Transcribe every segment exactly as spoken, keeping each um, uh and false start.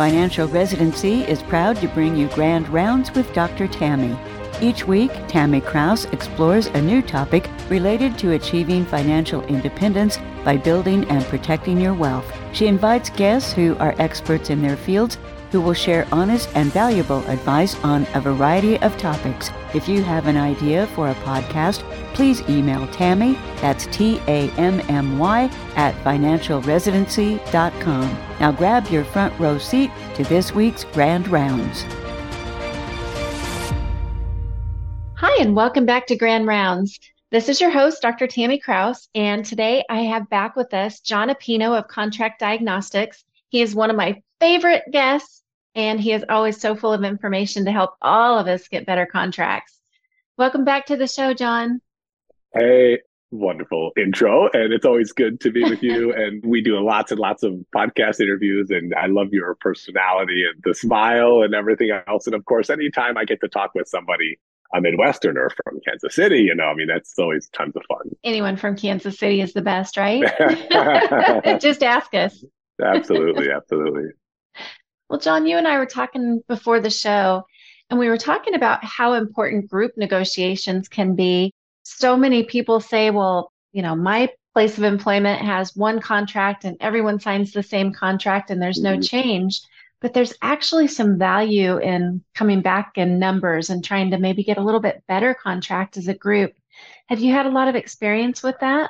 Financial Residency is proud to bring you Grand Rounds with Doctor Tammy. Each week, Tammy Kraus explores a new topic related to achieving financial independence by building and protecting your wealth. She invites guests who are experts in their fields who will share honest and valuable advice on a variety of topics. If you have an idea for a podcast, please email Tammy, that's T A M M Y, at financial residency dot com. Now grab your front row seat to this week's Grand Rounds. Hi, and welcome back to Grand Rounds. This is your host, Doctor Tammy Kraus, and today I have back with us John Apino of Contract Diagnostics. He is one of my favorite guests, and he is always so full of information to help all of us get better contracts. Welcome back to the show, John. Hey, wonderful intro, and it's always good to be with you. And we do lots and lots of podcast interviews, and I love your personality and the smile and everything else. And of course, anytime I get to talk with somebody, a Midwesterner from Kansas City, you know, I mean, that's always tons of fun. Anyone from Kansas City is the best, right? Just ask us. Absolutely, absolutely. Well, John, you and I were talking before the show, and we were talking about how important group negotiations can be. So many people say, well, you know, my place of employment has one contract and everyone signs the same contract and there's no change. But there's actually some value in coming back in numbers and trying to maybe get a little bit better contract as a group. Have you had a lot of experience with that?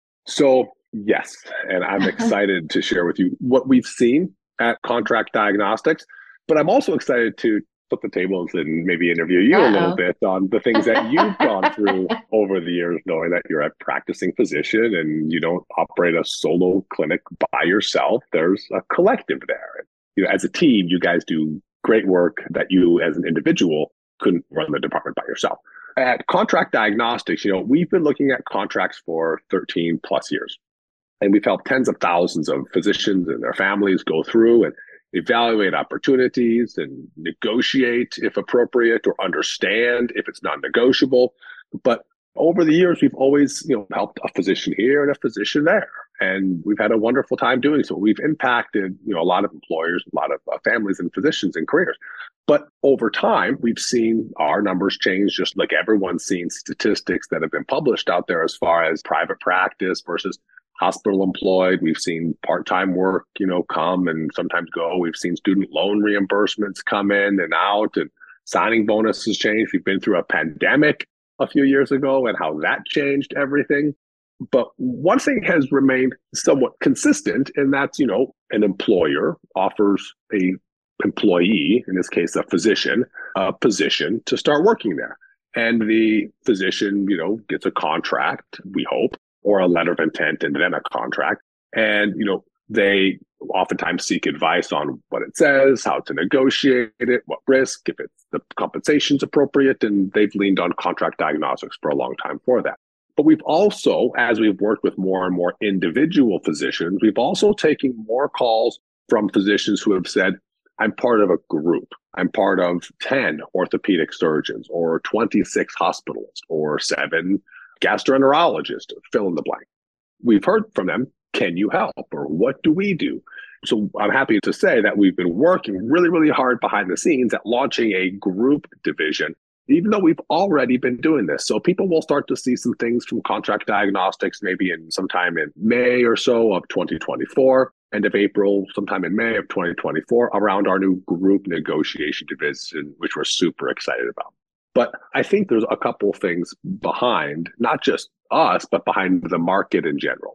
So, yes, and I'm excited to share with you what we've seen at Contract Diagnostics, but I'm also excited to flip the tables and maybe interview you Uh-oh. a little bit on the things that you've gone through over the years, knowing that you're a practicing physician and you don't operate a solo clinic by yourself. There's a collective there. You know, as a team, you guys do great work that you as an individual couldn't run the department by yourself. At Contract Diagnostics, you know, we've been looking at contracts for thirteen plus years. And we've helped tens of thousands of physicians and their families go through and evaluate opportunities and negotiate if appropriate or understand if it's non-negotiable. But over the years, we've always, you know, helped a physician here and a physician there. And we've had a wonderful time doing so. We've impacted, you know, a lot of employers, a lot of uh, families and physicians and careers. But over time, we've seen our numbers change, just like everyone's seen statistics that have been published out there as far as private practice versus hospital employed. We've seen part-time work, you know, come and sometimes go. We've seen student loan reimbursements come in and out, and signing bonuses change. We've been through a pandemic a few years ago and how that changed everything. But one thing has remained somewhat consistent, and that's, you know, an employer offers a employee, in this case, a physician, a position to start working there. And the physician, you know, gets a contract, we hope, or a letter of intent and then a contract. And, you know, they oftentimes seek advice on what it says, how to negotiate it, what risk, if it's the compensation's appropriate, and they've leaned on Contract Diagnostics for a long time for that. But we've also, as we've worked with more and more individual physicians, we've also taken more calls from physicians who have said, I'm part of a group. I'm part of ten orthopedic surgeons or twenty-six hospitalists or seven gastroenterologists, fill in the blank. We've heard from them, can you help? Or what do we do? So I'm happy to say that we've been working really, really hard behind the scenes at launching a group division, even though we've already been doing this. So people will start to see some things from Contract Diagnostics maybe in sometime in May or so of twenty twenty-four, end of April, sometime in May of twenty twenty-four, around our new group negotiation division, which we're super excited about. But I think there's a couple of things behind, not just us, but behind the market in general.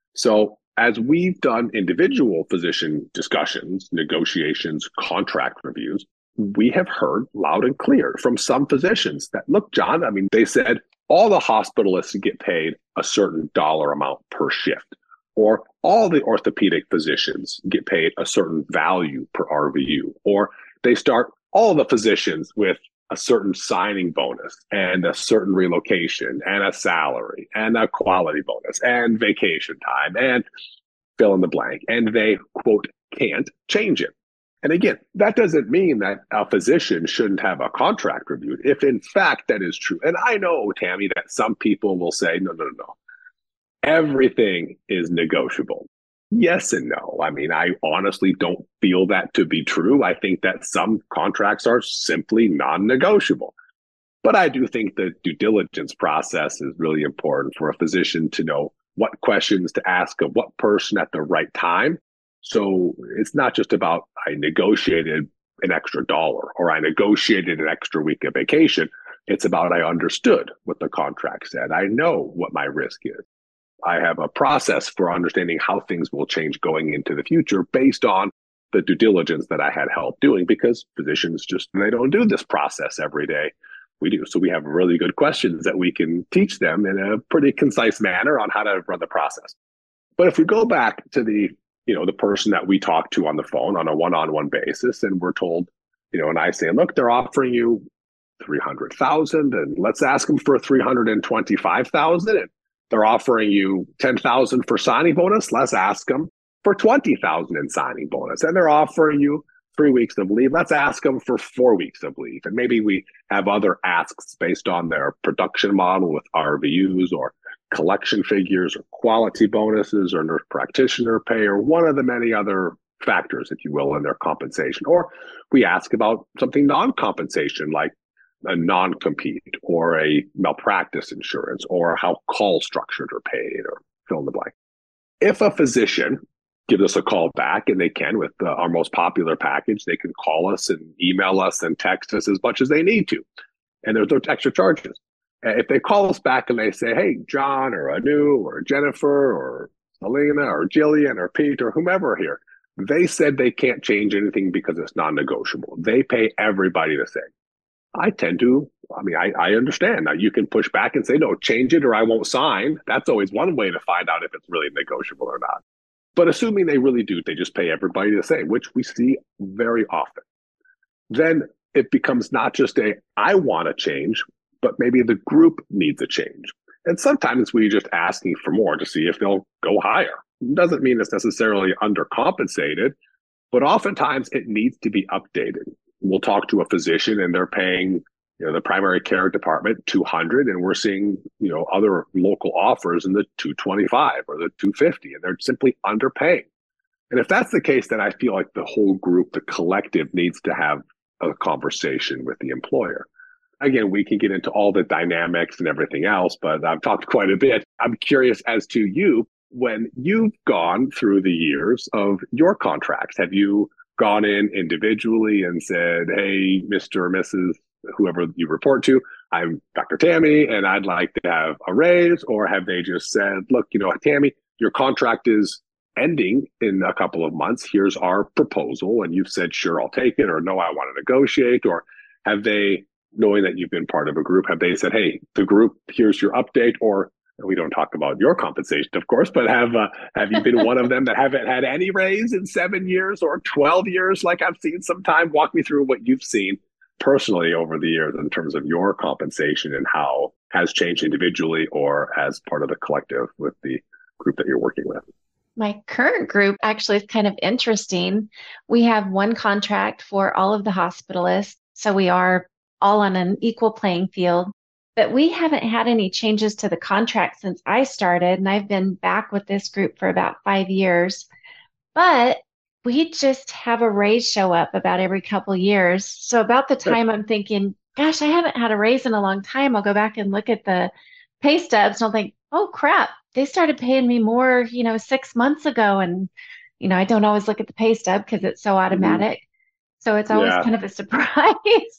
So as we've done individual physician discussions, negotiations, contract reviews, we have heard loud and clear from some physicians that, look, John, I mean, they said all the hospitalists get paid a certain dollar amount per shift, or all the orthopedic physicians get paid a certain value per R V U, or they start all the physicians with a certain signing bonus and a certain relocation and a salary and a quality bonus and vacation time and fill in the blank. And they, quote, can't change it. And again, that doesn't mean that a physician shouldn't have a contract reviewed, if in fact that is true. And I know, Tammy, that some people will say, no, no, no, no. Everything is negotiable. Yes and no. I mean, I honestly don't feel that to be true. I think that some contracts are simply non negotiable. But I do think the due diligence process is really important for a physician to know what questions to ask of what person at the right time. So it's not just about I negotiated an extra dollar or I negotiated an extra week of vacation. It's about I understood what the contract said. I know what my risk is. I have a process for understanding how things will change going into the future based on the due diligence that I had help doing, because physicians just, they don't do this process every day. We do. So we have really good questions that we can teach them in a pretty concise manner on how to run the process. But if we go back to the, you know, the person that we talk to on the phone on a one-on-one basis, and we're told, you know, and I say, look, they're offering you three hundred thousand and let's ask them for three hundred twenty-five thousand, and they're offering you ten thousand for signing bonus. Let's ask them for twenty thousand in signing bonus, and they're offering you three weeks of leave. Let's ask them for four weeks of leave. And maybe we have other asks based on their production model with R V Us or collection figures or quality bonuses or nurse practitioner pay or one of the many other factors, if you will, in their compensation. Or we ask about something non-compensation like a non-compete or a malpractice insurance or how calls structured are paid or fill in the blank. If a physician gives us a call back, and they can with uh, our most popular package, they can call us and email us and text us as much as they need to. And there's no extra charges. If they call us back and they say, hey, John or Anu or Jennifer or Selena or Jillian or Pete or whomever here, they said they can't change anything because it's non-negotiable. They pay everybody the same. I tend to, I mean, I, I understand. Now you can push back and say, no, change it or I won't sign. That's always one way to find out if it's really negotiable or not. But assuming they really do, they just pay everybody the same, which we see very often. Then it becomes not just a, I want to change, but maybe the group needs a change. And sometimes we're just asking for more to see if they'll go higher. It doesn't mean it's necessarily undercompensated, but oftentimes it needs to be updated. We'll talk to a physician and they're paying, you know, the primary care department two hundred, and we're seeing, you know, other local offers in the two twenty-five or the two fifty, and they're simply underpaying. And if that's the case, then I feel like the whole group, the collective, needs to have a conversation with the employer. Again, we can get into all the dynamics and everything else, but I've talked quite a bit. I'm curious as to you, when you've gone through the years of your contracts, have you gone in individually and said, hey, Mister or Missus, whoever you report to, I'm Doctor Tammy, and I'd like to have a raise? Or have they just said, look, you know, Tammy, your contract is ending in a couple of months. Here's our proposal. And you've said, sure, I'll take it, or no, I want to negotiate? Or have they, knowing that you've been part of a group, have they said, hey, the group, here's your update? Or we don't talk about your compensation, of course, but have uh, have you been one of them that haven't had any raise in seven years or twelve years like I've seen sometime? Walk me through what you've seen personally over the years in terms of your compensation and how has changed individually or as part of the collective with the group that you're working with. My current group actually is kind of interesting. We have one contract for all of the hospitalists, so we are all on an equal playing field. But we haven't had any changes to the contract since I started, and I've been back with this group for about five years. But we just have a raise show up about every couple years. So about the time I'm thinking, gosh, I haven't had a raise in a long time, I'll go back and look at the pay stubs and I'll think, oh crap, they started paying me more, you know, six months ago. And, you know, I don't always look at the pay stub because it's so automatic. Mm-hmm. So it's always yeah. kind of a surprise.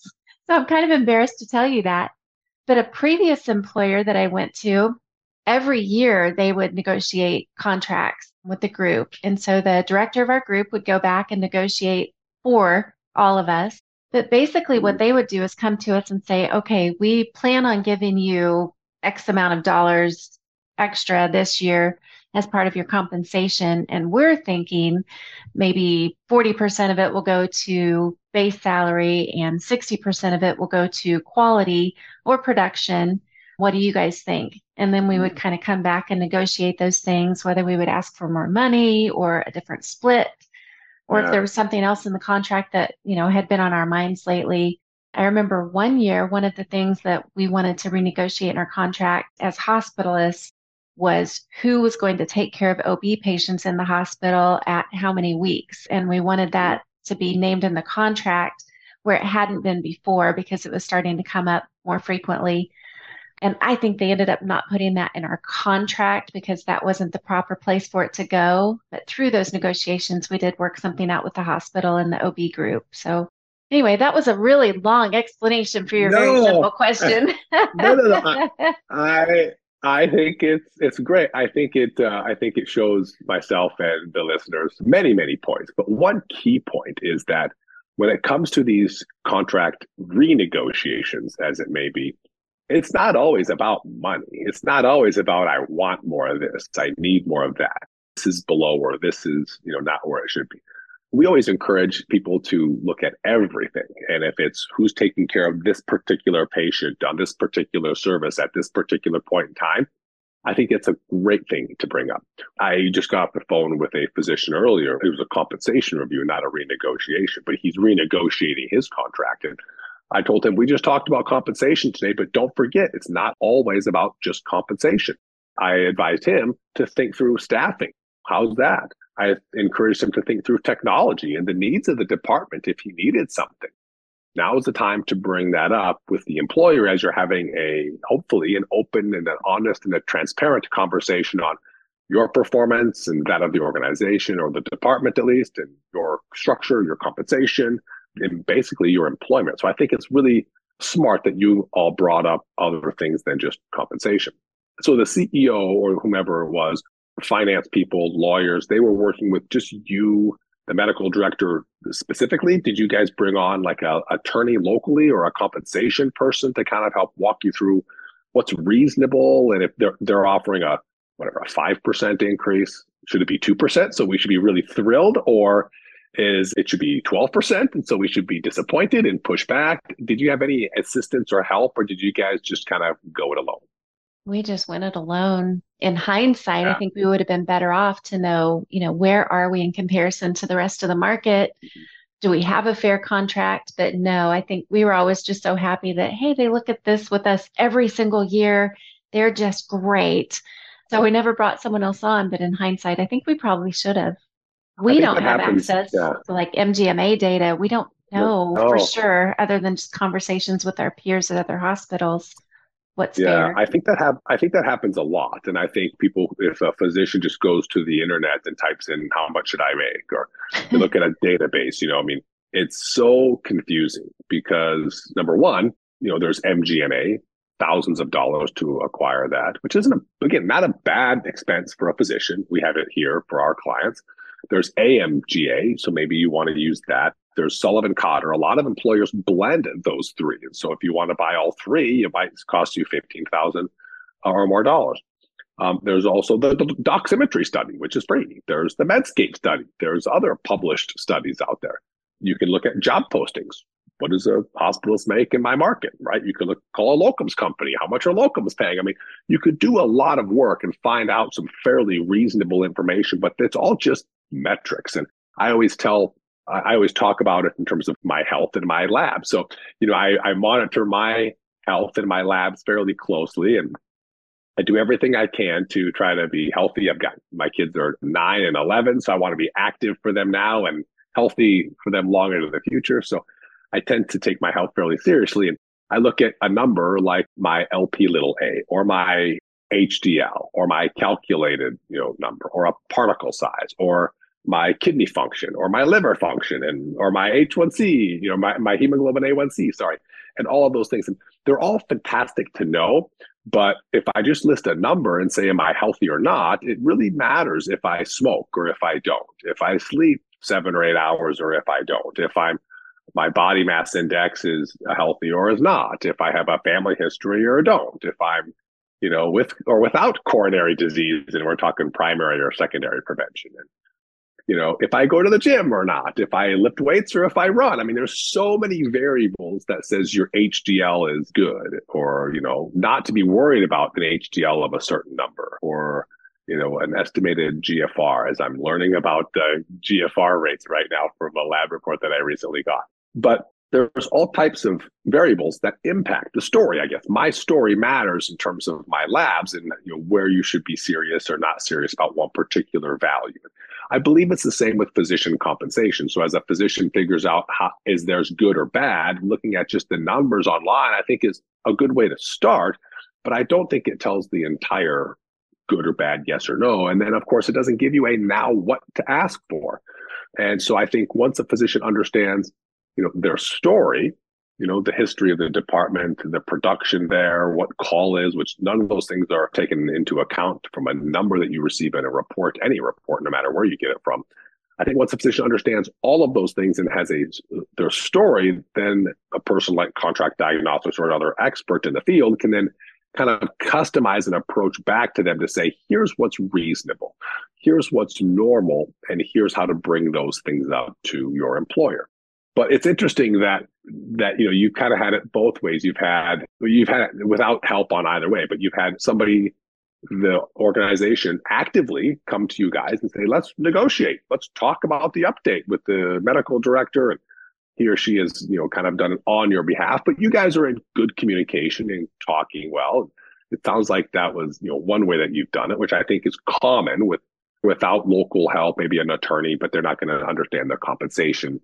So I'm kind of embarrassed to tell you that. But a previous employer that I went to, every year they would negotiate contracts with the group. And so the director of our group would go back and negotiate for all of us. But basically what they would do is come to us and say, okay, we plan on giving you X amount of dollars extra this year as part of your compensation. And we're thinking maybe forty percent of it will go to base salary and sixty percent of it will go to quality or production. What do you guys think? And then we would kind of come back and negotiate those things, whether we would ask for more money or a different split, or yeah. if there was something else in the contract that, you know, had been on our minds lately. I remember one year, one of the things that we wanted to renegotiate in our contract as hospitalists was who was going to take care of O B patients in the hospital at how many weeks. And we wanted that to be named in the contract where it hadn't been before because it was starting to come up more frequently. And I think they ended up not putting that in our contract because that wasn't the proper place for it to go. But through those negotiations, we did work something out with the hospital and the O B group. So anyway, that was a really long explanation for your no, very simple question. no, no, no. I, I, I think it's it's great. I think it uh, I think it shows myself and the listeners many many points. But one key point is that when it comes to these contract renegotiations, as it may be, it's not always about money. It's not always about I want more of this, I need more of that. This is below or this is, you know, not where it should be. We always encourage people to look at everything. And if it's who's taking care of this particular patient on this particular service at this particular point in time, I think it's a great thing to bring up. I just got off the phone with a physician earlier. It was a compensation review, not a renegotiation, but he's renegotiating his contract. And I told him, we just talked about compensation today, but don't forget, it's not always about just compensation. I advised him to think through staffing. How's that? I encouraged him to think through technology and the needs of the department if he needed something. Now is the time to bring that up with the employer as you're having a, hopefully, an open and an honest and a transparent conversation on your performance and that of the organization or the department at least, and your structure, your compensation, and basically your employment. So I think it's really smart that you all brought up other things than just compensation. So the C E O or whomever it was, finance people, lawyers, they were working with just you, the medical director specifically. Did you guys bring on like a attorney locally or a compensation person to kind of help walk you through what's reasonable? And if they're they're offering a whatever a five percent increase, should it be two percent? So we should be really thrilled, or is it should be twelve percent and so we should be disappointed and push back? Did you have any assistance or help, or did you guys just kind of go it alone? We just went it alone. In hindsight, Yeah. I think we would have been better off to know, you know, where are we in comparison to the rest of the market? Do we have a fair contract? But no, I think we were always just so happy that, hey, they look at this with us every single year. They're just great. So we never brought someone else on. But in hindsight, I think we probably should have. We don't have happens, access yeah. to like M G M A data. We don't know No. for sure, other than just conversations with our peers at other hospitals. What's Yeah, fair? I think that have I think that happens a lot, and I think people, if a physician just goes to the internet and types in how much should I make, or you look at a database, you know, I mean, it's so confusing because number one, you know, there's M G M A, thousands of dollars to acquire that, which isn't a, again not a bad expense for a physician. We have it here for our clients. There's A M G A, so maybe you want to use that. There's Sullivan Cotter. A lot of employers blend those three. And so if you want to buy all three, it might cost you fifteen thousand dollars or more dollars. Um, there's also the, the doximetry study, which is free. There's the Medscape study. There's other published studies out there. You can look at job postings. What does a hospitalist make in my market, right? You could look, call a locums company. How much are locums paying? I mean, you could do a lot of work and find out some fairly reasonable information, but it's all just metrics. And I always tell I always talk about it in terms of my health and my lab. So, you know, I, I monitor my health and my labs fairly closely, and I do everything I can to try to be healthy. I've got, my kids are nine and eleven, so I want to be active for them now and healthy for them long into the future. So I tend to take my health fairly seriously. And I look at a number like my L P little a, or my H D L, or my calculated, you know, number, or a particle size, or my kidney function, or my liver function, and or my H one C, you know, my, my hemoglobin A one C, sorry, and all of those things. And they're all fantastic to know. But if I just list a number and say, am I healthy or not, it really matters if I smoke or if I don't, if I sleep seven or eight hours or if I don't, if I'm my body mass index is healthy or is not, if I have a family history or don't, if I'm, you know, with or without coronary disease, and we're talking primary or secondary prevention. And you know, if I go to the gym or not, if I lift weights or if I run. I mean, there's so many variables that says your H D L is good, or, you know, not to be worried about an H D L of a certain number, or, you know, an estimated G F R, as I'm learning about the G F R rates right now from a lab report that I recently got. But there's all types of variables that impact the story, I guess. My story matters in terms of my labs and, you know, where you should be serious or not serious about one particular value. I believe it's the same with physician compensation. So as a physician figures out how is there's good or bad, looking at just the numbers online, I think is a good way to start, but I don't think it tells the entire good or bad, yes or no. And then of course it doesn't give you a now what to ask for. And so I think once a physician understands, you know, their story, you know, the history of the department, the production there, what call is, which none of those things are taken into account from a number that you receive in a report, any report, no matter where you get it from. I think once a physician understands all of those things and has a their story, then a person like contract diagnostics or another expert in the field can then kind of customize an approach back to them to say, here's what's reasonable, here's what's normal, and here's how to bring those things up to your employer. But it's interesting that that you know you've kind of had it both ways. You've had you've had it without help on either way, but you've had somebody, the organization, actively come to you guys and say, let's negotiate, let's talk about the update with the medical director, and he or she has, you know, kind of done it on your behalf. But you guys are in good communication and talking well. It sounds like that was, you know, one way that you've done it, which I think is common with without local help, maybe an attorney, but they're not going to understand the compensation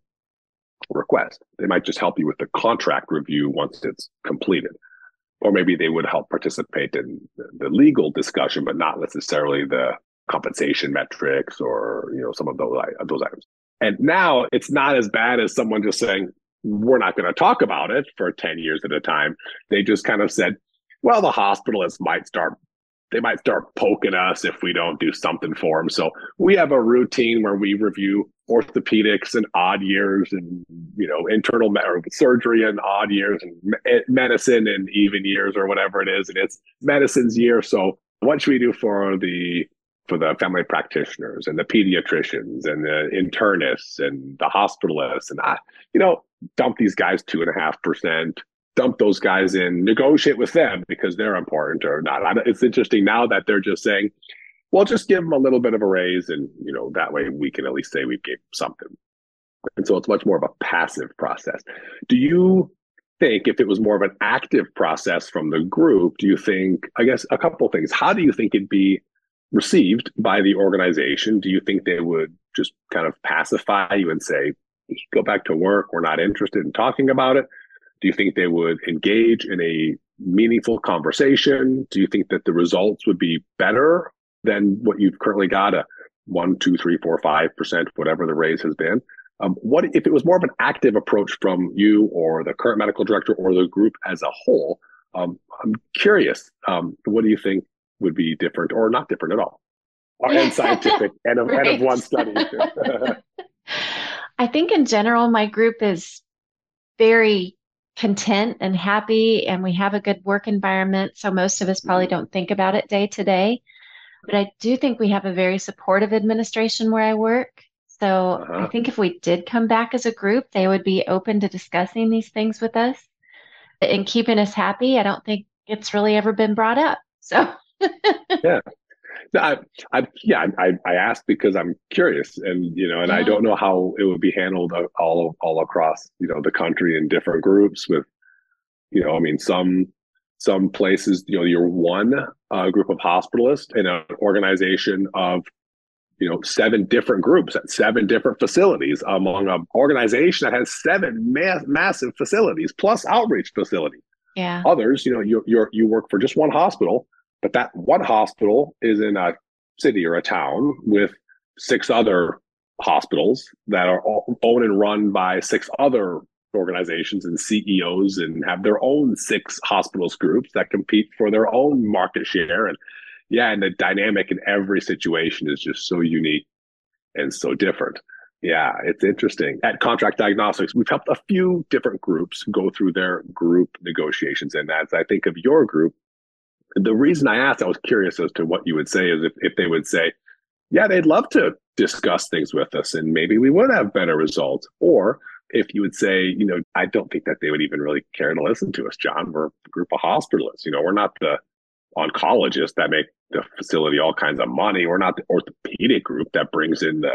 request. They might just help you with the contract review once it's completed. Or maybe they would help participate in the legal discussion, but not necessarily the compensation metrics or, you know, some of those, those items. And now it's not as bad as someone just saying, we're not going to talk about it for ten years at a time. They just kind of said, well, the hospitalists might start they might start poking us if we don't do something for them. So we have a routine where we review orthopedics in odd years and, you know, internal me- or surgery in odd years and me- medicine in even years or whatever it is. And it's medicine's year. So what should we do for the, for the family practitioners and the pediatricians and the internists and the hospitalists? And I, you know, dump these guys two and a half percent. Dump those guys in, negotiate with them because they're important or not. It's interesting now that they're just saying, well, just give them a little bit of a raise and, you know, that way we can at least say we gave something. And so it's much more of a passive process. Do you think if it was more of an active process from the group, do you think, I guess a couple of things, how do you think it'd be received by the organization? Do you think they would just kind of pacify you and say, go back to work, we're not interested in talking about it? Do you think they would engage in a meaningful conversation? Do you think that the results would be better than what you've currently got, a one, two, three, four, five percent, whatever the raise has been? Um, what if it was more of an active approach from you or the current medical director or the group as a whole? Um, I'm curious. Um, what do you think would be different or not different at all? Or and scientific and of, right. and of one study. I think in general, my group is very content and happy, and we have a good work environment. So most of us probably don't think about it day to day. But I do think we have a very supportive administration where I work. So uh-huh. I think if we did come back as a group, they would be open to discussing these things with us and keeping us happy. I don't think it's really ever been brought up. So yeah. No, I, I, yeah, I, I asked because I'm curious, and you know, and yeah. I don't know how it would be handled all all across, you know, the country in different groups. With, you know, I mean, some some places, you know, you're one uh, group of hospitalists in an organization of, you know, seven different groups at seven different facilities among an organization that has seven ma- massive facilities plus outreach facilities. Yeah. Others, you know, you you're you work for just one hospital. But that one hospital is in a city or a town with six other hospitals that are all owned and run by six other organizations and C E Os and have their own six hospitals groups that compete for their own market share. And yeah, and the dynamic in every situation is just so unique and so different. Yeah, it's interesting. At Contract Diagnostics, we've helped a few different groups go through their group negotiations. And as I think of your group, the reason I asked, I was curious as to what you would say is if, if they would say, yeah, they'd love to discuss things with us and maybe we would have better results. Or if you would say, you know, I don't think that they would even really care to listen to us, John. We're a group of hospitalists. You know, we're not the oncologists that make the facility all kinds of money. We're not the orthopedic group that brings in the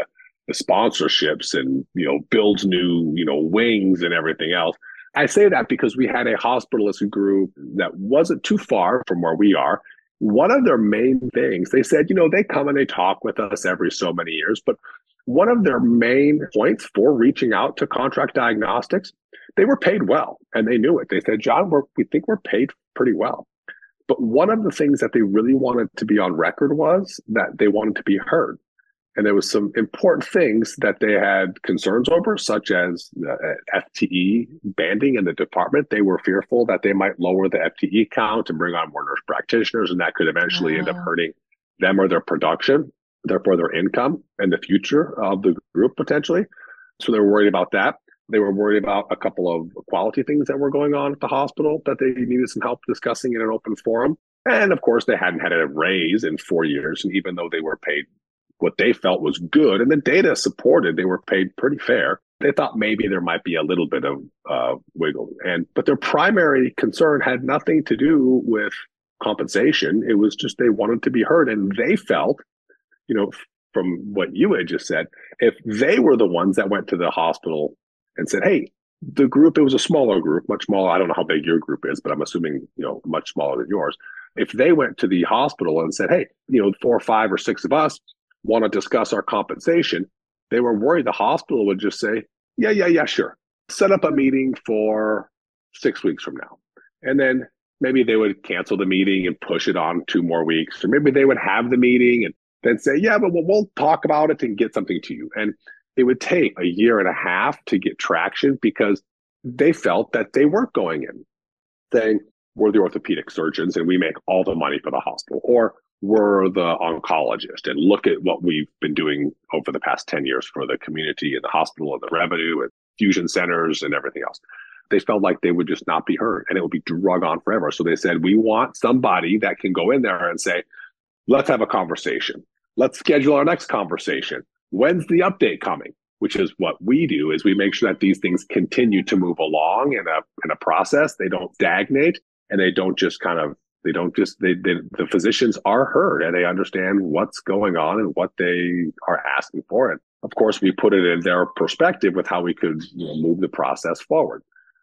the sponsorships and, you know, builds new, you know, wings and everything else. I say that because we had a hospitalist group that wasn't too far from where we are. One of their main things, they said, you know, they come and they talk with us every so many years, but one of their main points for reaching out to Contract Diagnostics, they were paid well, and they knew it. They said, John, we're, we think we're paid pretty well. But one of the things that they really wanted to be on record was that they wanted to be heard. And there was some important things that they had concerns over, such as the F T E banding in the department. They were fearful that they might lower the F T E count and bring on more nurse practitioners, and that could eventually wow. end up hurting them or their production, therefore their income and the future of the group potentially. So they were worried about that. They were worried about a couple of quality things that were going on at the hospital that they needed some help discussing in an open forum. And of course, they hadn't had a raise in four years. And even though they were paid what they felt was good, and the data supported they were paid pretty fair, they thought maybe there might be a little bit of uh, wiggle. And but their primary concern had nothing to do with compensation. It was just they wanted to be heard. And they felt, you know, from what you had just said, if they were the ones that went to the hospital and said, hey, the group, it was a smaller group, much smaller. I don't know how big your group is, but I'm assuming, you know, much smaller than yours. If they went to the hospital and said, hey, you know, four or five or six of us want to discuss our compensation, they were worried the hospital would just say, yeah, yeah, yeah, sure. Set up a meeting for six weeks from now. And then maybe they would cancel the meeting and push it on two more weeks. Or maybe they would have the meeting and then say, yeah, but we'll, we'll talk about it and get something to you. And it would take a year and a half to get traction because they felt that they weren't going in saying, we're the orthopedic surgeons and we make all the money for the hospital, or we're the oncologist and look at what we've been doing over the past ten years for the community and the hospital and the revenue and fusion centers and everything else. They felt like they would just not be heard and it would be drug on forever. So they said, we want somebody that can go in there and say, let's have a conversation. Let's schedule our next conversation. When's the update coming? Which is what we do, is we make sure that these things continue to move along in a in a process. They don't stagnate and they don't just kind of, they don't just, they, they the physicians are heard and they understand what's going on and what they are asking for. And of course, we put it in their perspective with how we could, you know, move the process forward.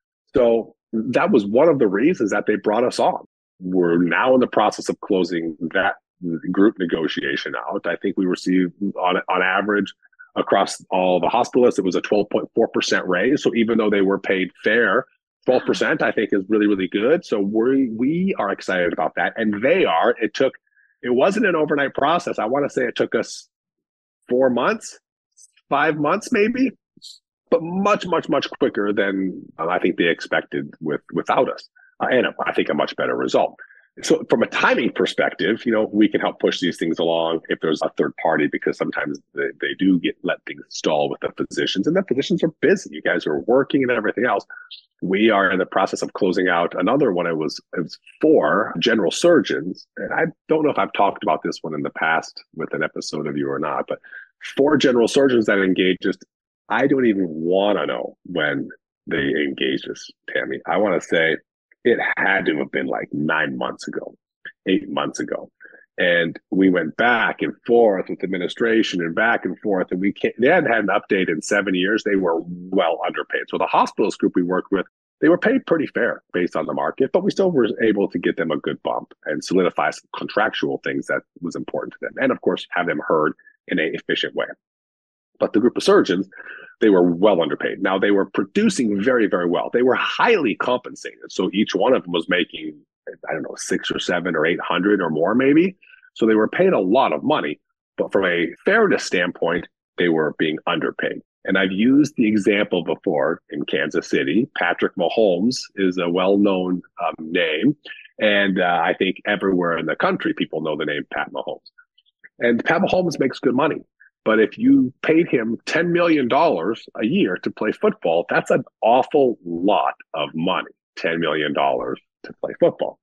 So that was one of the reasons that they brought us on. We're now in the process of closing that group negotiation out. I think we received on on average across all the hospitalists, it was a twelve point four percent raise. So even though they were paid fair, twelve percent I think is really, really good. So we we are excited about that. And they are. It took, it wasn't an overnight process. I want to say it took us four months, five months maybe, but much, much, much quicker than uh, I think they expected with without us. Uh, and I think a much better result. So from a timing perspective, you know, we can help push these things along if there's a third party, because sometimes they, they do get let things stall with the physicians, and the physicians are busy. You guys are working and everything else. We are in the process of closing out another one. It was, it was four general surgeons. And I don't know if I've talked about this one in the past with an episode of you or not, but four general surgeons that engaged us. I don't even want to know when they engaged us, Tammy. I want to say it had to have been like nine months ago, eight months ago. And we went back and forth with administration and back and forth. And we can't, they hadn't had an update in seven years. They were well underpaid. So the hospitalist group we worked with, they were paid pretty fair based on the market, but we still were able to get them a good bump and solidify some contractual things that was important to them. And of course, have them heard in an efficient way. But the group of surgeons, they were well underpaid. Now, they were producing very, very well. They were highly compensated. So each one of them was making, I don't know, six or seven or eight hundred or more maybe. So they were paid a lot of money. But from a fairness standpoint, they were being underpaid. And I've used the example before in Kansas City. Patrick Mahomes is a well-known um, name. And uh, I think everywhere in the country, people know the name Pat Mahomes. And Pat Mahomes makes good money. But if you paid him ten million dollars a year to play football, that's an awful lot of money, ten million dollars to play football.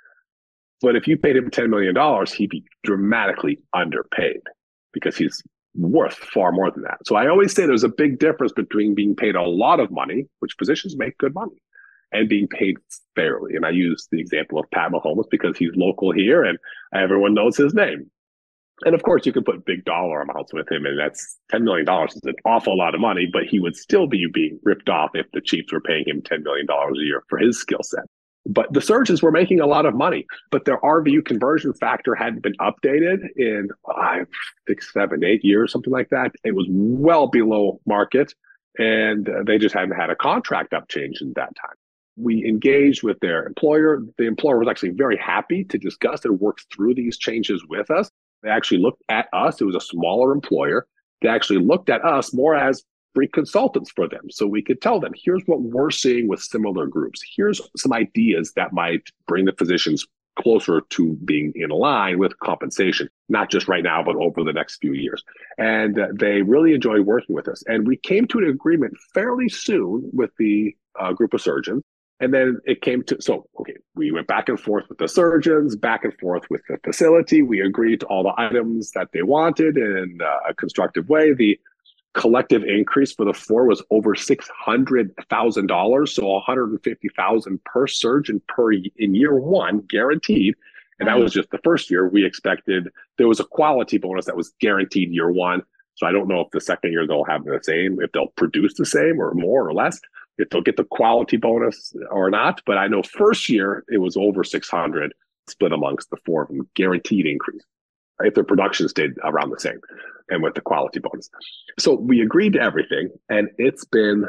But if you paid him ten million dollars, he'd be dramatically underpaid because he's worth far more than that. So I always say there's a big difference between being paid a lot of money, which physicians make good money, and being paid fairly. And I use the example of Pat Mahomes because he's local here and everyone knows his name. And of course, you can put big dollar amounts with him, and that's ten million dollars is an awful lot of money, but he would still be being ripped off if the Chiefs were paying him ten million dollars a year for his skill set. But the surgeons were making a lot of money, but their R V U conversion factor hadn't been updated in five, six, seven, eight years, something like that. It was well below market, and they just hadn't had a contract up change in that time. We engaged with their employer. The employer was actually very happy to discuss and work through these changes with us. They actually looked at us. It was a smaller employer. They actually looked at us more as free consultants for them. So we could tell them, here's what we're seeing with similar groups. Here's some ideas that might bring the physicians closer to being in line with compensation, not just right now, but over the next few years. And uh, they really enjoyed working with us. And we came to an agreement fairly soon with the uh, group of surgeons. And then it came to, so, okay, we went back and forth with the surgeons, back and forth with the facility. We agreed to all the items that they wanted in uh, a constructive way. The collective increase for the four was over six hundred thousand dollars. So one hundred fifty thousand dollars per surgeon per in year one, guaranteed. And that was just the first year. We expected, there was a quality bonus that was guaranteed year one. So I don't know if the second year they'll have the same, if they'll produce the same or more or less, if they'll get the quality bonus or not. But I know first year it was over six hundred split amongst the four of them, guaranteed increase, if their production stayed around the same and with the quality bonus. So we agreed to everything, and it's been,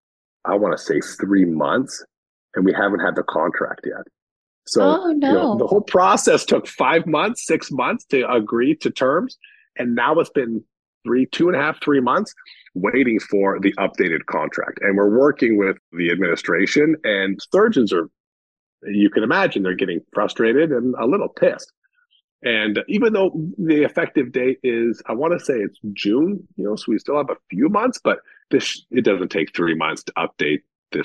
I want to say three months, and we haven't had the contract yet. So oh, no. you know, the whole process took five months, six months to agree to terms. And now it's been three, two and a half, three months waiting for the updated contract. And we're working with the administration, and surgeons are, you can imagine, they're getting frustrated and a little pissed. And even though the effective date is, I want to say it's June, you know, so we still have a few months, but this, it doesn't take three months to update the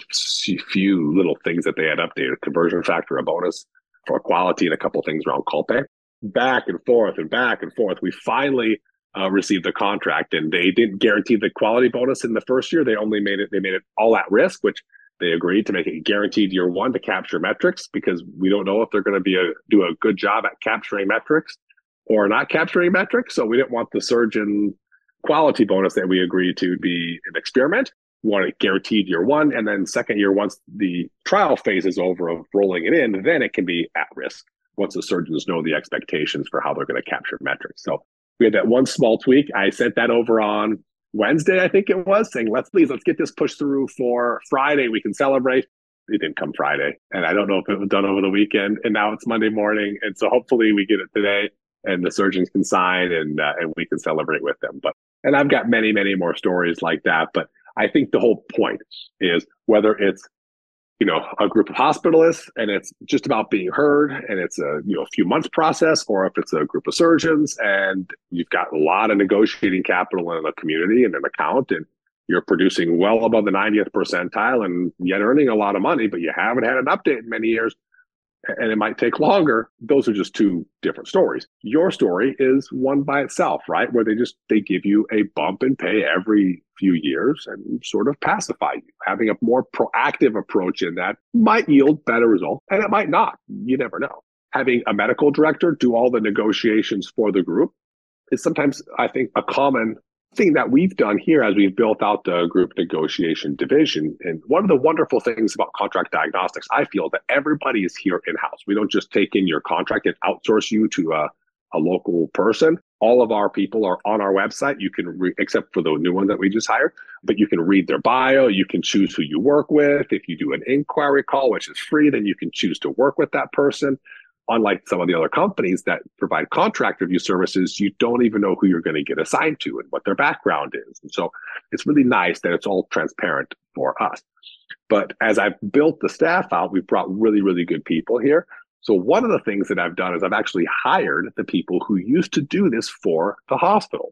few little things that they had updated, conversion factor, a bonus for quality, and a couple things around call pay. Back and forth and back and forth. We finally uh, received the contract, and they didn't guarantee the quality bonus in the first year. They only made it, they made it all at risk, which they agreed to make it guaranteed year one to capture metrics, because we don't know if they're going to be a, do a good job at capturing metrics or not capturing metrics. So we didn't want the surgeon quality bonus that we agreed to be an experiment. We want it guaranteed year one. And then second year, once the trial phase is over of rolling it in, then it can be at risk once the surgeons know the expectations for how they're going to capture metrics. So we had that one small tweak. I sent that over on Wednesday, I think it was, saying, let's please, let's get this pushed through for Friday. We can celebrate. It didn't come Friday. And I don't know if it was done over the weekend. And now it's Monday morning. And so hopefully we get it today and the surgeons can sign, and uh, and we can celebrate with them. But, and I've got many, many more stories like that. But I think the whole point is, whether it's, you know, a group of hospitalists and it's just about being heard and it's a, you know, a few months process, or if it's a group of surgeons and you've got a lot of negotiating capital in a community and an account, and you're producing well above the ninetieth percentile and yet earning a lot of money, but you haven't had an update in many years and it might take longer. Those are just two different stories. Your story is one by itself, right? Where they just, they give you a bump in pay every few years and sort of pacify you. Having a more proactive approach in that might yield better results, and it might not. You never know. Having a medical director do all the negotiations for the group is sometimes, I think, a common thing that we've done here as we've built out the group negotiation division. And one of the wonderful things about contract diagnostics, I feel, that everybody is here in-house. We don't just take in your contract and outsource you to a, a local person. All of our people are on our website. You can, re- except for the new one that we just hired, but you can read their bio. You can choose who you work with. If you do an inquiry call, which is free, then you can choose to work with that person. Unlike some of the other companies that provide contract review services, you don't even know who you're going to get assigned to and what their background is. And so it's really nice that it's all transparent for us. But as I've built the staff out, we've brought really, really good people here. So one of the things that I've done is I've actually hired the people who used to do this for the hospitals.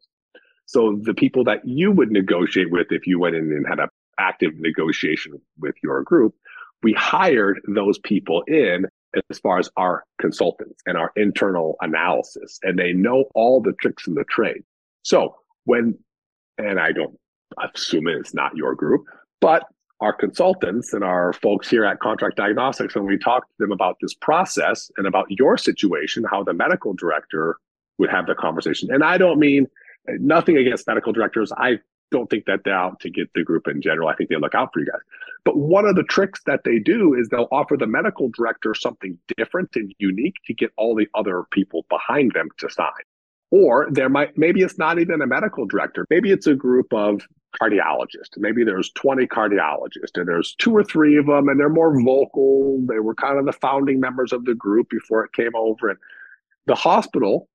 So the people that you would negotiate with if you went in and had an active negotiation with your group, we hired those people in as far as our consultants and our internal analysis, and they know all the tricks in the trade. So when, and I don't assume it's not your group, but our consultants and our folks here at Contract Diagnostics, when we talk to them about this process and about your situation, how the medical director would have the conversation. And I don't mean nothing against medical directors. I don't think that they're out to get the group in general. I think they look out for you guys. But one of the tricks that they do is they'll offer the medical director something different and unique to get all the other people behind them to sign. Or there might, maybe it's not even a medical director. Maybe it's a group of cardiologists. Maybe there's twenty cardiologists and there's two or three of them and they're more vocal. They were kind of the founding members of the group before it came over. And the hospital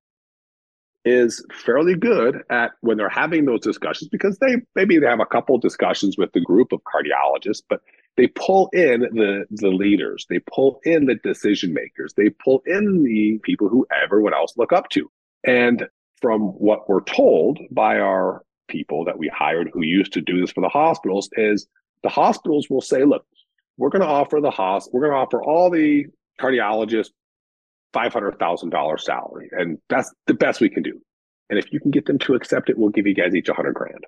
is fairly good at when they're having those discussions, because they maybe they have a couple of discussions with the group of cardiologists, but they pull in the, the leaders, they pull in the decision makers, they pull in the people who everyone else look up to. And from what we're told by our people that we hired who used to do this for the hospitals is the hospitals will say, look, we're going to offer the hospital, we're going to offer all the cardiologists five hundred thousand dollars salary. And that's the best we can do. And if you can get them to accept it, we'll give you guys each a hundred grand.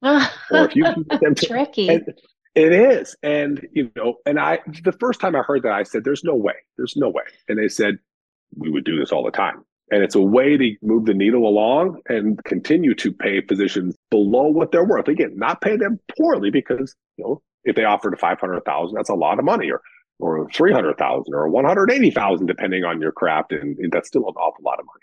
Or if you can get them to, tricky. And it is. And, you know, and I, the first time I heard that, I said, there's no way, there's no way. And they said, we would do this all the time. And it's a way to move the needle along and continue to pay physicians below what they're worth. Again, not pay them poorly, because, you know, if they offered five hundred thousand, that's a lot of money, or or three hundred thousand or one hundred eighty thousand, depending on your craft. And, and that's still an awful lot of money.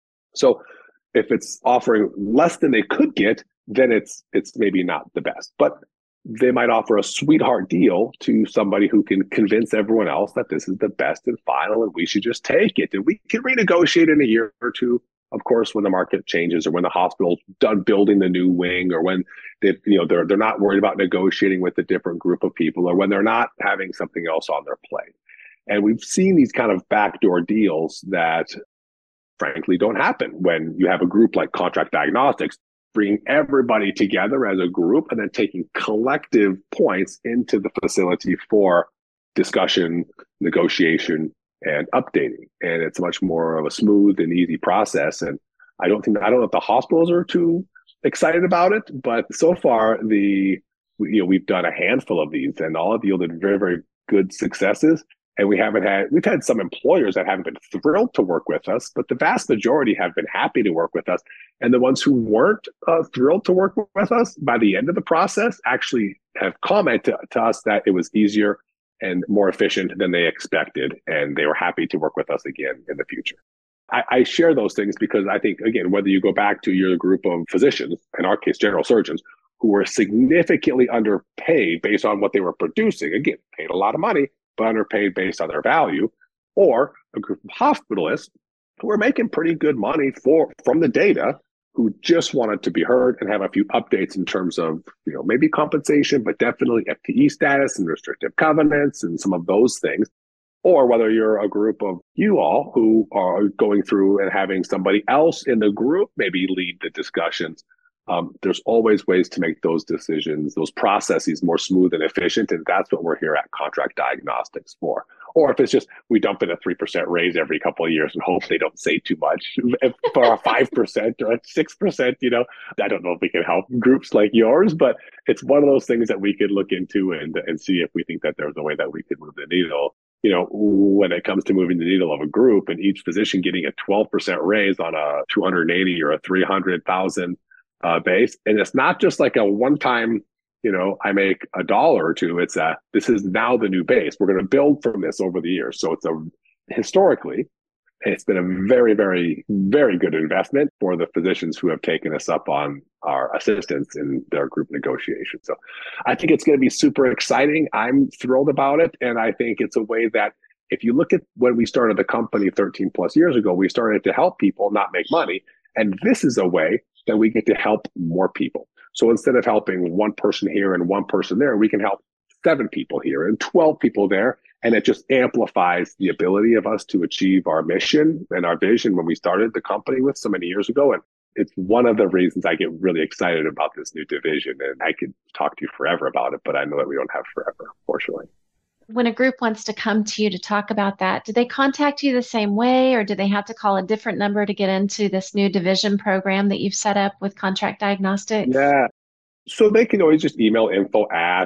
So if it's offering less than they could get, then it's, it's maybe not the best, but they might offer a sweetheart deal to somebody who can convince everyone else that this is the best and final, and we should just take it. And we can renegotiate in a year or two, of course, when the market changes, or when the hospital's done building the new wing, or when they, you know, they're, they're not worried about negotiating with a different group of people, or when they're not having something else on their plate. And we've seen these kind of backdoor deals that frankly don't happen when you have a group like Contract Diagnostics, bringing everybody together as a group and then taking collective points into the facility for discussion, negotiation, and updating. And it's much more of a smooth and easy process. And I don't think, I don't know if the hospitals are too excited about it, but so far the, you know, we've done a handful of these and all have yielded very, very good successes. And we haven't had, we've had some employers that haven't been thrilled to work with us, but the vast majority have been happy to work with us. And the ones who weren't uh, thrilled to work with us, by the end of the process, actually have commented to us that it was easier and more efficient than they expected. And they were happy to work with us again in the future. I, I share those things because I think, again, whether you go back to your group of physicians, in our case, general surgeons, who were significantly underpaid based on what they were producing, again, paid a lot of money, but underpaid based on their value, or a group of hospitalists who are making pretty good money for from the data, who just wanted to be heard and have a few updates in terms of, you know, maybe compensation, but definitely F T E status and restrictive covenants and some of those things. Or whether you're a group of you all who are going through and having somebody else in the group maybe lead the discussions. Um, there's always ways to make those decisions, those processes more smooth and efficient. And that's what we're here at Contract Diagnostics for. Or if it's just, we dump in a three percent raise every couple of years and hope they don't say too much if for a five percent or a six percent, you know, I don't know if we can help groups like yours, but it's one of those things that we could look into and, and see if we think that there's a way that we could move the needle. You know, when it comes to moving the needle of a group and each physician getting a twelve percent raise on a two hundred eighty or a three hundred thousand Uh, base. And it's not just like a one-time, you know, I make a dollar or two. It's a, this is now the new base. We're going to build from this over the years. So it's a, historically, it's been a very, very, very good investment for the physicians who have taken us up on our assistance in their group negotiation. So I think it's going to be super exciting. I'm thrilled about it. And I think it's a way that if you look at when we started the company thirteen plus years ago, we started to help people not make money. And this is a way that we get to help more people. So instead of helping one person here and one person there, we can help seven people here and twelve people there. And it just amplifies the ability of us to achieve our mission and our vision when we started the company with so many years ago. And it's one of the reasons I get really excited about this new division. And I could talk to you forever about it, but I know that we don't have forever, fortunately. When a group wants to come to you to talk about that, do they contact you the same way, or do they have to call a different number to get into this new division program that you've set up with Contract Diagnostics? Yeah. So they can always just email info at,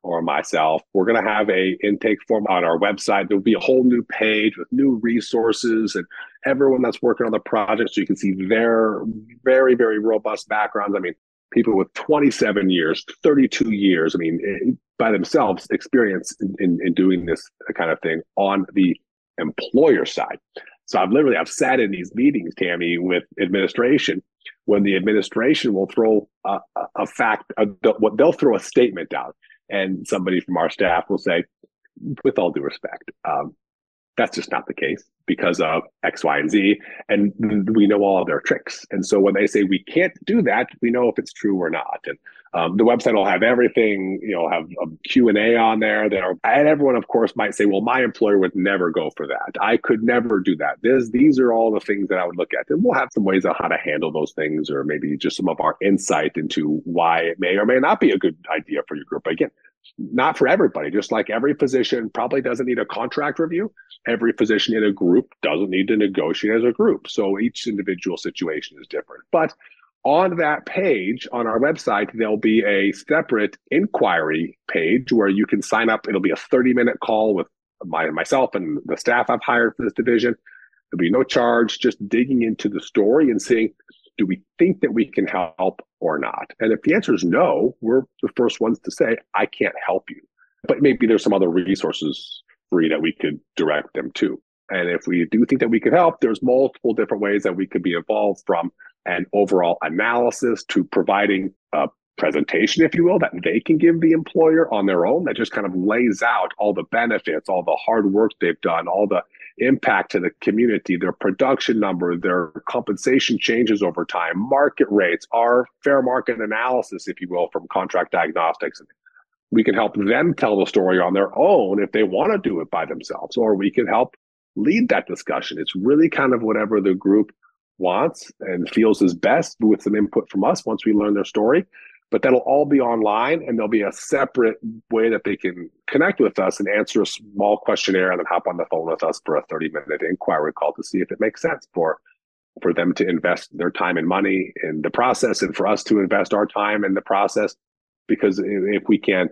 or myself, we're going to have a intake form on our website. There'll be a whole new page with new resources and everyone that's working on the project, so you can see their very, very robust backgrounds. I mean, people with twenty-seven years, thirty-two years, I mean, by themselves, experience in, in, in doing this kind of thing on the employer side. So I've literally, I've sat in these meetings, Tammy, with administration, when the administration will throw a, a, a fact, a, what they'll throw a statement out, and somebody from our staff will say, with all due respect, um, that's just not the case because of X, Y, and Z. And we know all of their tricks. And so when they say we can't do that, we know if it's true or not. And um, the website will have everything, you know, have a Q and A on there. That are, and everyone, of course, might say, well, my employer would never go for that. I could never do that. This, these are all the things that I would look at. And we'll have some ways on how to handle those things, or maybe just some of our insight into why it may or may not be a good idea for your group. Again, not for everybody. Just like every physician probably doesn't need a contract review, every physician in a group doesn't need to negotiate as a group. So each individual situation is different. But on that page on our website, there'll be a separate inquiry page where you can sign up. It'll be a thirty minute call with my, myself and the staff I've hired for this division. There'll be no charge, just digging into the story and seeing, do we think that we can help or not? And if the answer is no, we're the first ones to say, I can't help you. But maybe there's some other resources free that we could direct them to. And if we do think that we could help, there's multiple different ways that we could be involved, from an overall analysis to providing a presentation, if you will, that they can give the employer on their own, that just kind of lays out all the benefits, all the hard work they've done, all the impact to the community, their production number, their compensation changes over time, market rates, our fair market analysis, if you will, from Contract Diagnostics. We can help them tell the story on their own if they want to do it by themselves, or we can help lead that discussion. It's really kind of whatever the group wants and feels is best, with some input from us once we learn their story. But that'll all be online, and there'll be a separate way that they can connect with us and answer a small questionnaire and then hop on the phone with us for a thirty minute inquiry call to see if it makes sense for, for them to invest their time and money in the process, and for us to invest our time in the process. Because if we can't,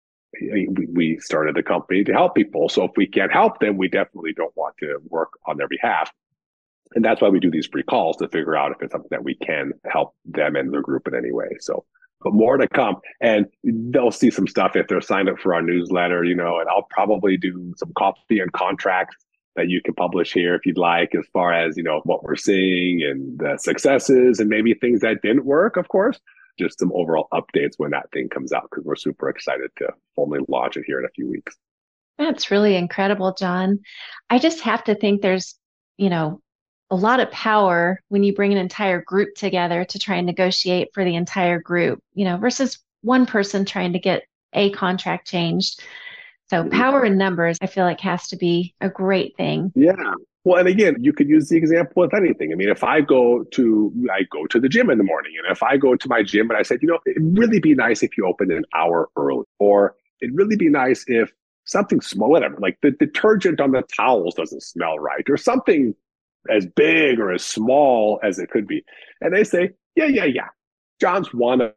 we started the company to help people. So if we can't help them, we definitely don't want to work on their behalf. And that's why we do these free calls, to figure out if it's something that we can help them and their group in any way. So, but more to come, and they'll see some stuff if they're signed up for our newsletter, you know, and I'll probably do some copy and contracts that you can publish here if you'd like, as far as, you know, what we're seeing and the successes and maybe things that didn't work, of course, just some overall updates when that thing comes out, because we're super excited to formally launch it here in a few weeks. That's really incredible, John. I just have to think there's, you know, a lot of power when you bring an entire group together to try and negotiate for the entire group, you know, versus one person trying to get a contract changed. So power in numbers, I feel like, has to be a great thing. Yeah. Well, and again, you could use the example with anything. I mean, if I go to, I go to the gym in the morning, and if I go to my gym and I said, you know, it'd really be nice if you opened an hour early, or it'd really be nice if something small, whatever, like the detergent on the towels doesn't smell right, or something as big or as small as it could be. And they say, yeah, yeah, yeah. John's one of,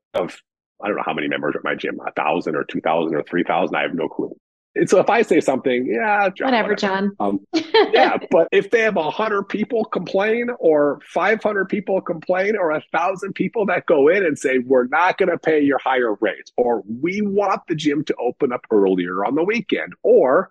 I don't know how many members at my gym, a thousand or two thousand or three thousand. I have no clue. And so if I say something, yeah, John, whatever, whatever. John. Um, yeah, but if they have a hundred people complain, or five hundred people complain, or a thousand people that go in and say, we're not going to pay your higher rates, or we want the gym to open up earlier on the weekend, or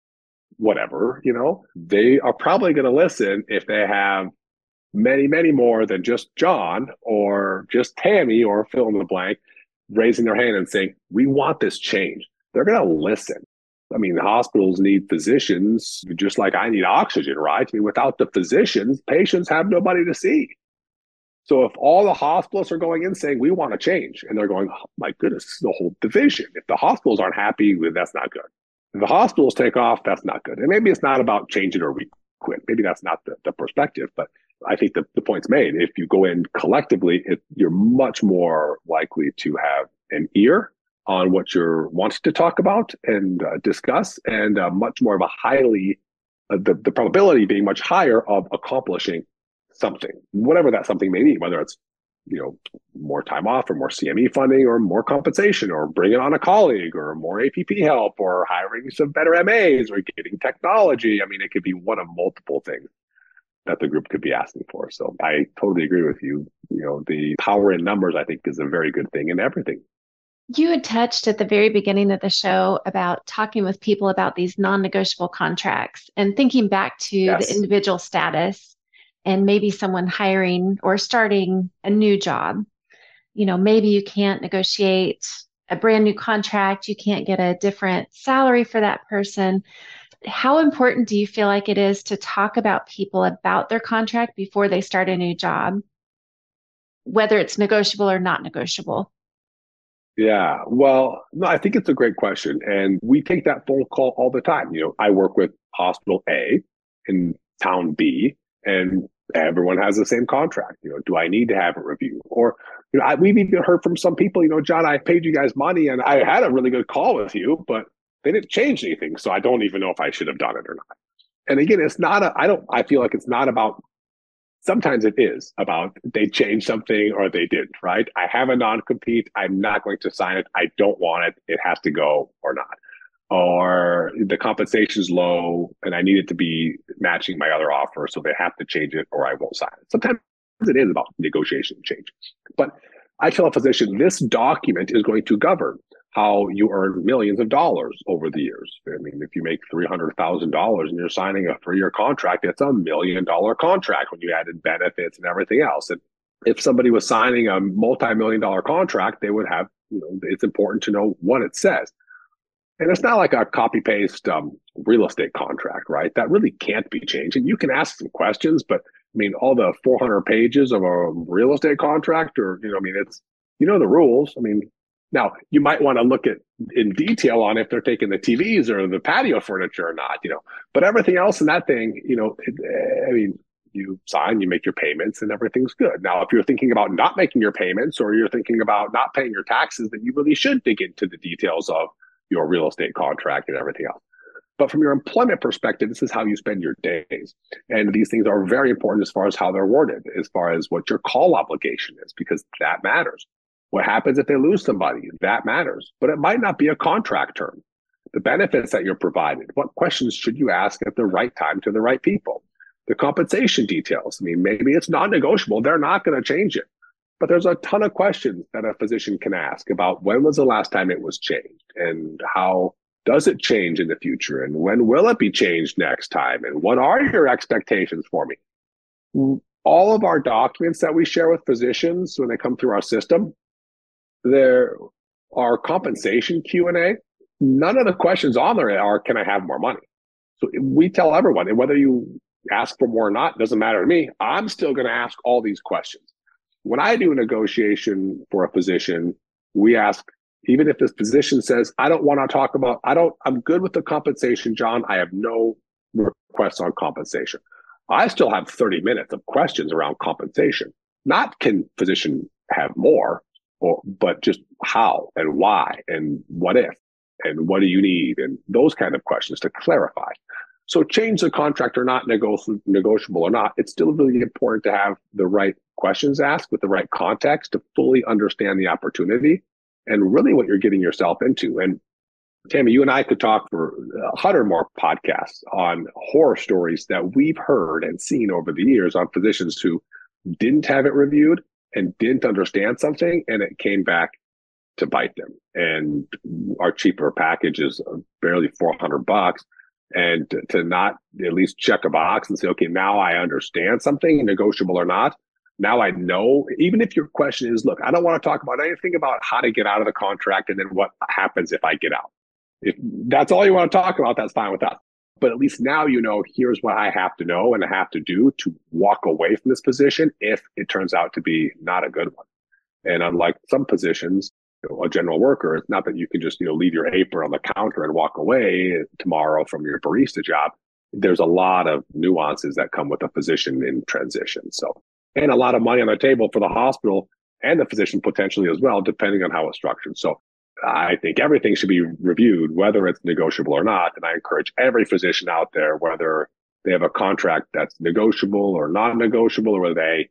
whatever, you know, they are probably going to listen if they have many, many more than just John or just Tammy or fill in the blank raising their hand and saying, we want this change. They're going to listen. I mean, the hospitals need physicians just like I need oxygen, right? I mean, without the physicians, patients have nobody to see. So if all the hospitals are going in saying, we want to change, and they're going, oh, my goodness, this is the whole division. If the hospitals aren't happy, that's not good. If the hospitals take off, that's not good. And maybe it's not about change it or we quit. Maybe that's not the, the perspective, but I think the, the point's made. If you go in collectively, it, you're much more likely to have an ear on what you're wanting to talk about and uh, discuss, and uh, much more of a highly, uh, the, the probability being much higher of accomplishing something, whatever that something may be, whether it's you know, more time off or more C M E funding or more compensation or bringing on a colleague or more A P P help or hiring some better M As or getting technology. I mean, it could be one of multiple things that the group could be asking for. So I totally agree with you. You know, the power in numbers, I think, is a very good thing in everything. You had touched at the very beginning of the show about talking with people about these non-negotiable contracts and thinking back to yes. the individual status and maybe someone hiring or starting a new job. You know, maybe you can't negotiate a brand new contract. You can't get a different salary for that person. How important do you feel like it is to talk about people about their contract before they start a new job, whether it's negotiable or not negotiable? Yeah, well, no, I think it's a great question. And we take that phone call all the time. You know, I work with hospital A in town B, and everyone has the same contract. You know, do I need to have it reviewed? Or, you know, I, we've even heard from some people, you know, John, I paid you guys money and I had a really good call with you, but they didn't change anything. So I don't even know if I should have done it or not. And again, it's not a, I don't, I feel like it's not about, sometimes it is about they changed something or they didn't, right? I have a non-compete. I'm not going to sign it. I don't want it. It has to go or not. Or the compensation is low and I need it to be matching my other offer. So they have to change it or I won't sign it. Sometimes it is about negotiation changes. But I tell a physician, this document is going to govern how you earn millions of dollars over the years. I mean, if you make three hundred thousand dollars and you're signing a three-year contract, it's a million dollar contract when you added benefits and everything else. And if somebody was signing a multi-million dollar contract, they would have, you know, it's important to know what it says. And it's not like a copy-paste um, real estate contract, right? That really can't be changed. And you can ask some questions, but I mean, all the four hundred pages of a real estate contract, or, you know, I mean, it's, you know, the rules. I mean, now you might want to look at in detail on if they're taking the T Vs or the patio furniture or not, you know, but everything else in that thing, you know, it, I mean, you sign, you make your payments and everything's good. Now, if you're thinking about not making your payments or you're thinking about not paying your taxes, then you really should dig into the details of your real estate contract and everything else. But from your employment perspective, this is how you spend your days. And these things are very important as far as how they're worded, as far as what your call obligation is, because that matters. What happens if they lose somebody? That matters. But it might not be a contract term. The benefits that you're provided, what questions should you ask at the right time to the right people? The compensation details. I mean, maybe it's non-negotiable. They're not going to change it. But there's a ton of questions that a physician can ask about when was the last time it was changed and how does it change in the future? And when will it be changed next time? And what are your expectations for me? All of our documents that we share with physicians when they come through our system, there are compensation Q and A. None of the questions on there are, can I have more money? So we tell everyone, and whether you ask for more or not, doesn't matter to me. I'm still going to ask all these questions. When I do a negotiation for a physician, we ask, even if this physician says, I don't want to talk about, I don't, I'm good with the compensation, John. I have no requests on compensation. I still have thirty minutes of questions around compensation. Not can physician have more, or, but just how and why and what if and what do you need? And those kind of questions to clarify. So change the contract or not, nego- negotiable or not, it's still really important to have the right questions asked with the right context to fully understand the opportunity and really what you're getting yourself into. And Tammy, you and I could talk for a hundred more podcasts on horror stories that we've heard and seen over the years on physicians who didn't have it reviewed and didn't understand something, and it came back to bite them. And our cheaper package is barely four hundred bucks. And to, to not at least check a box and say, okay, now I understand something, negotiable or not. Now I know, even if your question is, look, I don't want to talk about anything about how to get out of the contract and then what happens if I get out. If that's all you want to talk about, that's fine with us. But at least now you know, here's what I have to know and I have to do to walk away from this position if it turns out to be not a good one. And unlike some positions, you know, a general worker, it's not that you can just, you know, leave your apron on the counter and walk away tomorrow from your barista job. There's a lot of nuances that come with a physician in transition. So, and a lot of money on the table for the hospital and the physician potentially as well, depending on how it's structured. So I think everything should be reviewed, whether it's negotiable or not. And I encourage every physician out there, whether they have a contract that's negotiable or non-negotiable, or whether they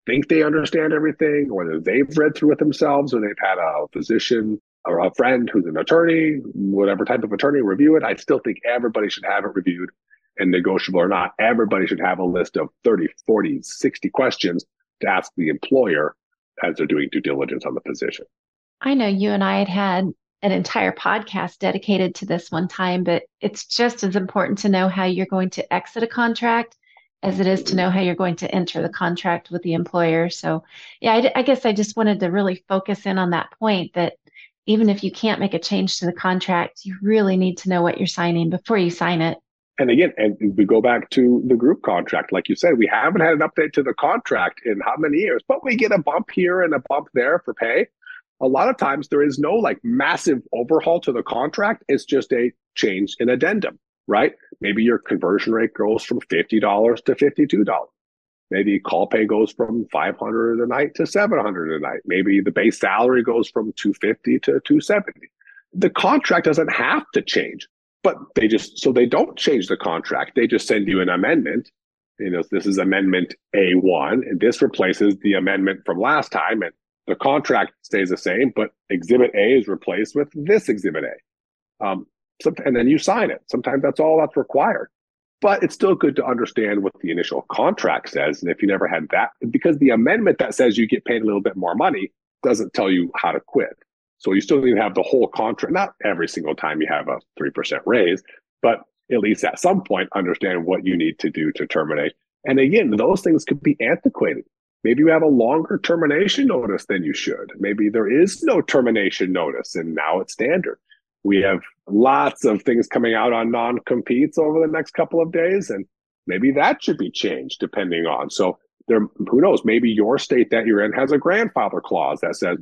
think they understand everything, or whether they've read through it themselves, or they've had a physician or a friend who's an attorney, whatever type of attorney, review it. I still think everybody should have it reviewed, and negotiable or not, everybody should have a list of thirty, forty, sixty questions to ask the employer as they're doing due diligence on the position. I know you and I had had an entire podcast dedicated to this one time, but it's just as important to know how you're going to exit a contract as it is to know how you're going to enter the contract with the employer. So yeah, I, I guess I just wanted to really focus in on that point, that even if you can't make a change to the contract, you really need to know what you're signing before you sign it. And again, and we go back to the group contract. Like you said, we haven't had an update to the contract in how many years, but we get a bump here and a bump there for pay. A lot of times there is no like massive overhaul to the contract. It's just a change in addendum, right? Maybe your conversion rate goes from fifty dollars to fifty-two dollars. Maybe call pay goes from five hundred dollars a night to seven hundred dollars a night. Maybe the base salary goes from two hundred fifty dollars to two hundred seventy dollars. The contract doesn't have to change, but they just, so they don't change the contract. They just send you an amendment. You know, this is amendment A one, and this replaces the amendment from last time. And the contract stays the same, but exhibit A is replaced with this exhibit A. Um, so, and then you sign it. Sometimes that's all that's required. But it's still good to understand what the initial contract says. And if you never had that, because the amendment that says you get paid a little bit more money doesn't tell you how to quit. So you still need to have the whole contract, not every single time you have a three percent raise, but at least at some point understand what you need to do to terminate. And again, those things could be antiquated. Maybe you have a longer termination notice than you should. Maybe there is no termination notice and now it's standard. We have lots of things coming out on non-competes over the next couple of days, and maybe that should be changed depending on. So there, who knows, maybe your state that you're in has a grandfather clause that says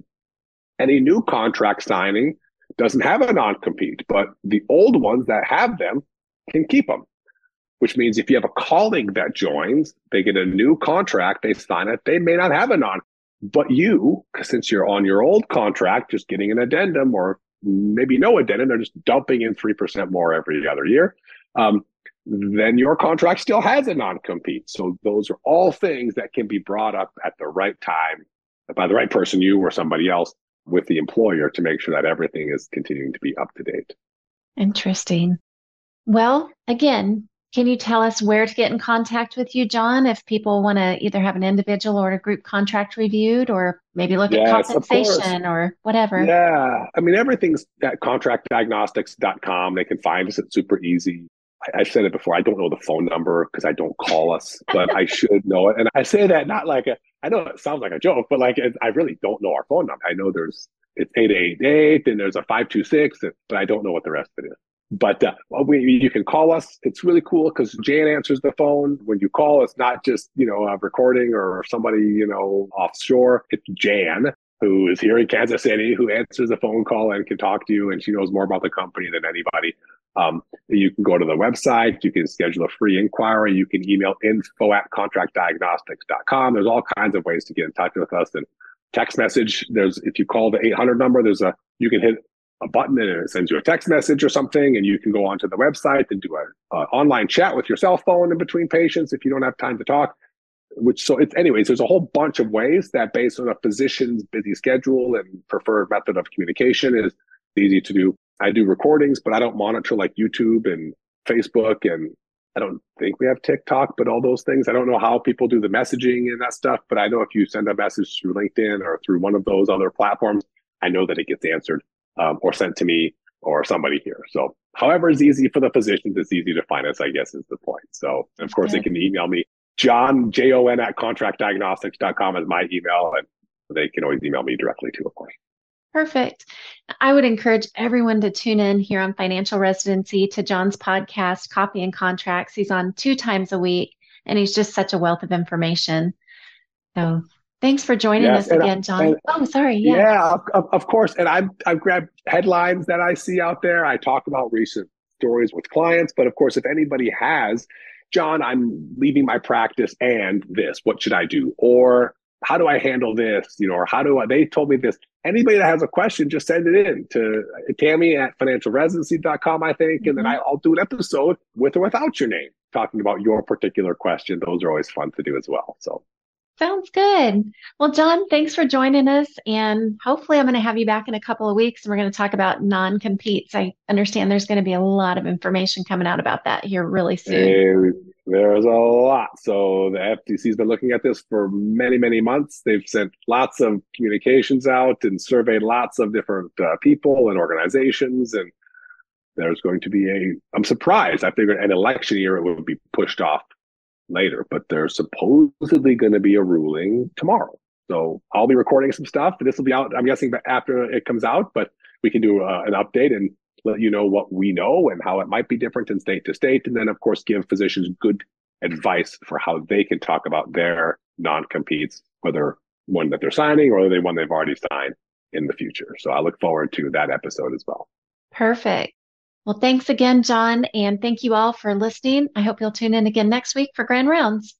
any new contract signing doesn't have a non-compete, but the old ones that have them can keep them. Which means if you have a colleague that joins, they get a new contract, they sign it, they may not have a non, but you, since you're on your old contract, just getting an addendum or maybe no addendum, they're just dumping in three percent more every other year, um, then your contract still has a non-compete. So those are all things that can be brought up at the right time by the right person, you or somebody else, with the employer to make sure that everything is continuing to be up to date. Interesting. Well, again, can you tell us where to get in contact with you, John, if people want to either have an individual or a group contract reviewed, or maybe look yes, at compensation or whatever? Yeah. I mean, everything's at contract diagnostics dot com. They can find us. It's super easy. I, I've said it before. I don't know the phone number because I don't call us, but I should know it. And I say that not like a, I know it sounds like a joke, but like I really don't know our phone number. I know there's, it's eight eight eight and there's a five two six, but I don't know what the rest of it is. But uh, we, you can call us. It's really cool because Jan answers the phone. When you call, it's not just, you know, a recording or somebody, you know, offshore. It's Jan, who is here in Kansas City, who answers the phone call and can talk to you. And she knows more about the company than anybody. Um, you can go to the website. You can schedule a free inquiry. You can email info at contract diagnostics dot com. There's all kinds of ways to get in touch with us. And text message, there's, if you call the eight hundred number, there's a, you can hit a button and it sends you a text message or something, and you can go onto the website and do a, a online chat with your cell phone in between patients if you don't have time to talk. Which so it's anyways, there's a whole bunch of ways that based on a physician's busy schedule and preferred method of communication is easy to do. I do recordings, but I don't monitor like YouTube and Facebook, and I don't think we have TikTok, but all those things. I don't know how people do the messaging and that stuff, but I know if you send a message through LinkedIn or through one of those other platforms, I know that it gets answered. Um, or sent to me or somebody here. So however is easy for the physicians, it's easy to find us, I guess is the point. So of course, they can email me, John, J O N at contract diagnostics dot com is my email, and they can always email me directly too, of course. Perfect. I would encourage everyone to tune in here on Financial Residency to John's podcast, Copy and Contracts. He's on two times a week, and he's just such a wealth of information. So thanks for joining yes, us again, John. And, oh, sorry. Yeah, yeah of, of course. And I've, I've grabbed headlines that I see out there. I talk about recent stories with clients. But of course, if anybody has, John, I'm leaving my practice and this, what should I do? Or how do I handle this? You know, or how do I, they told me this. Anybody that has a question, just send it in to Tammy at financial residency dot com, I think. Mm-hmm. And then I, I'll do an episode with or without your name, talking about your particular question. Those are always fun to do as well. So. Sounds good. Well, John, thanks for joining us. And hopefully, I'm going to have you back in a couple of weeks and we're going to talk about non competes. I understand there's going to be a lot of information coming out about that here really soon. And there's a lot. So the F T C's been looking at this for many, many months. They've sent lots of communications out and surveyed lots of different uh, people and organizations. And there's going to be a, I'm surprised. I figured an election year it would be pushed off later, but there's supposedly going to be a ruling tomorrow. So I'll be recording some stuff. This will be out, I'm guessing, after it comes out, but we can do uh, an update and let you know what we know and how it might be different in state to state. And then, of course, give physicians good advice for how they can talk about their non-competes, whether one that they're signing or the one they've already signed in the future. So I look forward to that episode as well. Perfect. Well, thanks again, John, and thank you all for listening. I hope you'll tune in again next week for Grand Rounds.